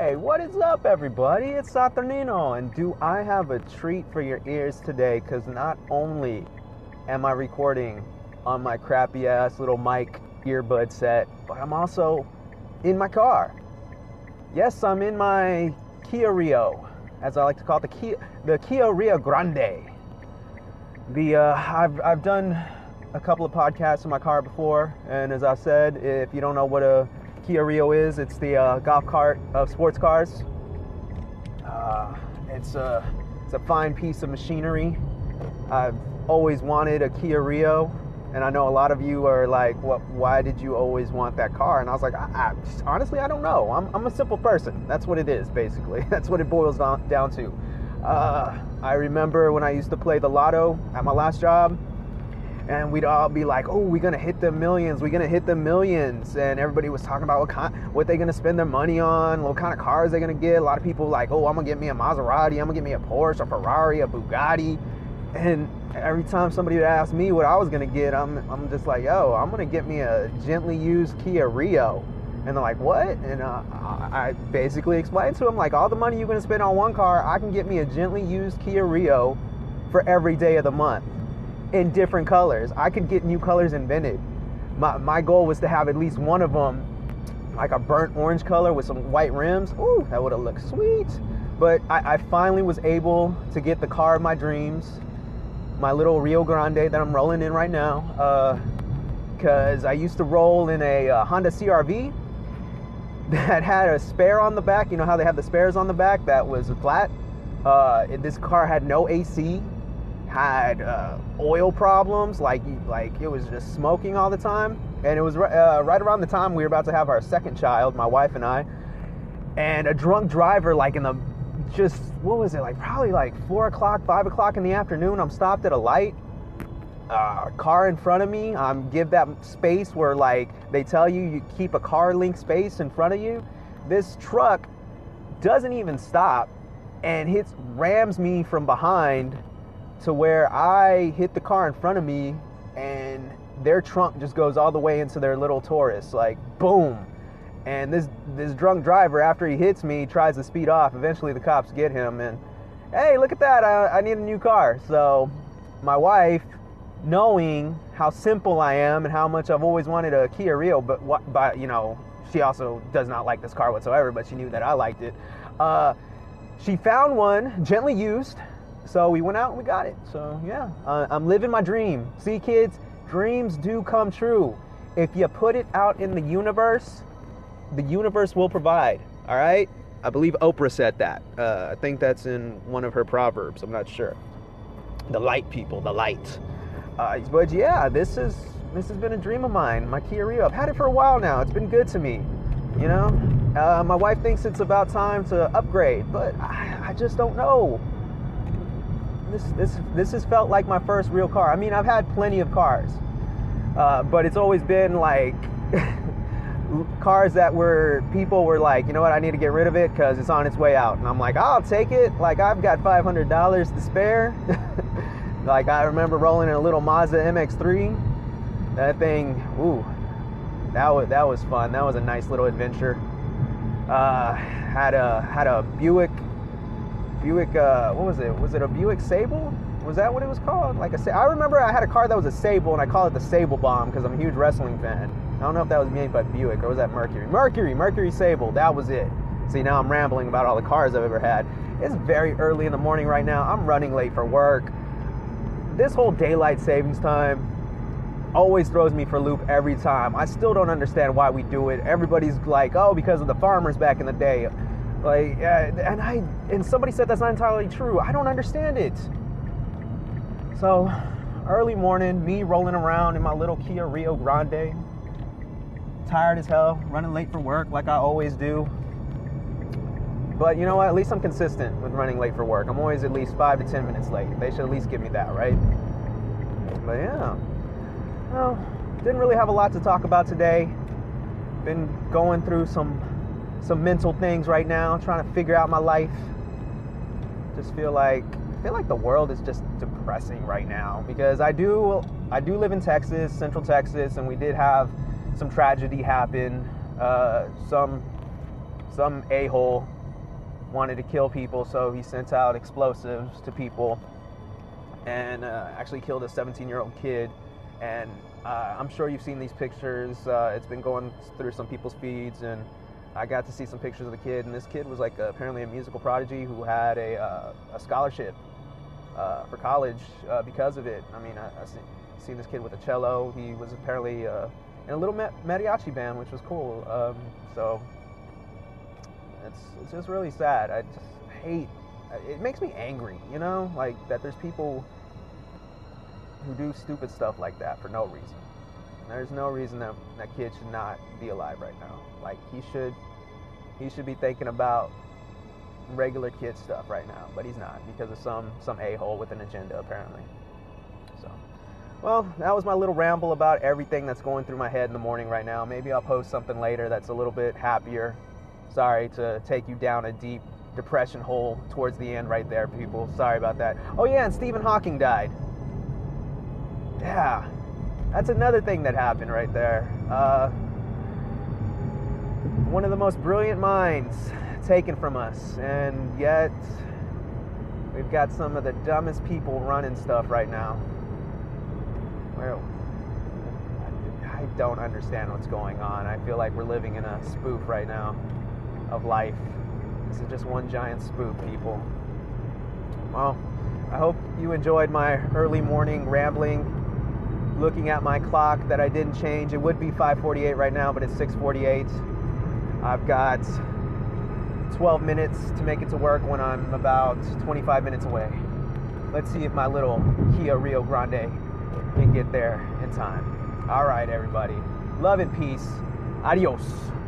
Hey, what is up, everybody? It's Saturnino, and do I have a treat for your ears today? Because not only am I recording on my crappy ass little mic earbud set, but I'm also in my car. Yes, I'm in my Kia Rio, as I like to call it, the Kia Rio Grande. I've done a couple of podcasts in my car before, and as I said, if you don't know what a Kia Rio is, it's the golf cart of sports cars. It's a fine piece of machinery. I've always wanted a Kia Rio, and I know a lot of you are like, why did you always want that car? And I was like, honestly, I don't know. I'm a simple person. That's what it is, basically. That's what it boils down to. I remember when I used to play the lotto at my last job, and we'd all be like, oh, we're going to hit the millions. We're going to hit the millions. And everybody was talking about what they're going to spend their money on, what kind of cars they're going to get. A lot of people like, oh, I'm going to get me a Maserati. I'm going to get me a Porsche, a Ferrari, a Bugatti. And every time somebody would ask me what I was going to get, I'm just like, yo, I'm going to get me a gently used Kia Rio. And they're like, what? And I basically explained to them, like, all the money you're going to spend on one car, I can get me a gently used Kia Rio for every day of the month. In different colors. I could get new colors invented. My goal was to have at least one of them like a burnt orange color with some white rims. Ooh, that would have looked sweet. But I finally was able to get the car of my dreams, my little Rio Grande that I'm rolling in right now, because I used to roll in a Honda CR-V that had a spare on the back. You know how they have the spares on the back that was flat? This car had no AC, had oil problems, like it was just smoking all the time. And it was right around the time we were about to have our second child, my wife and I, and a drunk driver, like what was it, like probably like 4 o'clock, 5 o'clock in the afternoon, I'm stopped at a light, car in front of me, give that space where like they tell you keep a car link space in front of you. This truck doesn't even stop and rams me from behind to where I hit the car in front of me, and their trunk just goes all the way into their little Taurus, like boom. And this drunk driver, after he hits me, tries to speed off. Eventually the cops get him, and hey, look at that, I need a new car. So my wife, knowing how simple I am and how much I've always wanted a Kia Rio, but you know, she also does not like this car whatsoever, but she knew that I liked it. She found one gently used. So we went out and we got it. So yeah, I'm living my dream. See, kids, dreams do come true. If you put it out in the universe will provide. All right? I believe Oprah said that. I think that's in one of her proverbs. I'm not sure. The light, people, the light. But yeah, this has been a dream of mine. My Kia Rio. I've had it for a while now. It's been good to me. You know, my wife thinks it's about time to upgrade, but I just don't know. This has felt like my first real car. I mean, I've had plenty of cars, but it's always been like cars that people were like, you know what, I need to get rid of it because it's on its way out. And I'm like, I'll take it. Like, I've got $500 to spare. Like, I remember rolling in a little Mazda MX-3. That thing, ooh, that was fun. That was a nice little adventure. Had a Buick, what was it? Was it a Buick Sable? Was that what it was called? I remember I had a car that was a Sable, and I call it the Sable Bomb because I'm a huge wrestling fan. I don't know if that was made by Buick or was that Mercury? Mercury Sable, that was it. See, now I'm rambling about all the cars I've ever had. It's very early in the morning right now. I'm running late for work. This whole daylight savings time always throws me for a loop every time. I still don't understand why we do it. Everybody's like, oh, because of the farmers back in the day. Like, and somebody said that's not entirely true. I don't understand it. So, early morning, me rolling around in my little Kia Rio Grande, tired as hell, running late for work like I always do. But you know what? At least I'm consistent with running late for work. I'm always at least 5 to 10 minutes late. They should at least give me that, right? But yeah, well, didn't really have a lot to talk about today. Been going through some mental things right now, trying to figure out my life. Just feel like the world is just depressing right now because I do live in Texas, Central Texas, and we did have some tragedy happen. Some a-hole wanted to kill people, so he sent out explosives to people and actually killed a 17-year-old kid. And I'm sure you've seen these pictures. It's been going through some people's feeds, and I got to see some pictures of the kid. And this kid was like apparently a musical prodigy who had a scholarship for college because of it. I mean, I've seen this kid with a cello. He was apparently in a little mariachi band, which was cool. So it's just really sad. I just hate. It makes me angry, you know, like that there's people who do stupid stuff like that for no reason. There's no reason that kid should not be alive right now. Like he should be thinking about regular kid stuff right now, but he's not because of some a-hole with an agenda apparently. So, well, that was my little ramble about everything that's going through my head in the morning right now. Maybe I'll post something later that's a little bit happier. Sorry to take you down a deep depression hole towards the end right there, people. Sorry about that. Oh yeah, and Stephen Hawking died. Yeah, that's another thing that happened right there. One of the most brilliant minds taken from us, and yet we've got some of the dumbest people running stuff right now. Well, I don't understand what's going on. I feel like we're living in a spoof right now of life. This is just one giant spoof, people. Well, I hope you enjoyed my early morning rambling. Looking at my clock that I didn't change, it would be 5:48 right now, but it's 6:48. I've got 12 minutes to make it to work when I'm about 25 minutes away. Let's see if my little Kia Rio Grande can get there in time. All right, everybody. Love and peace. Adios.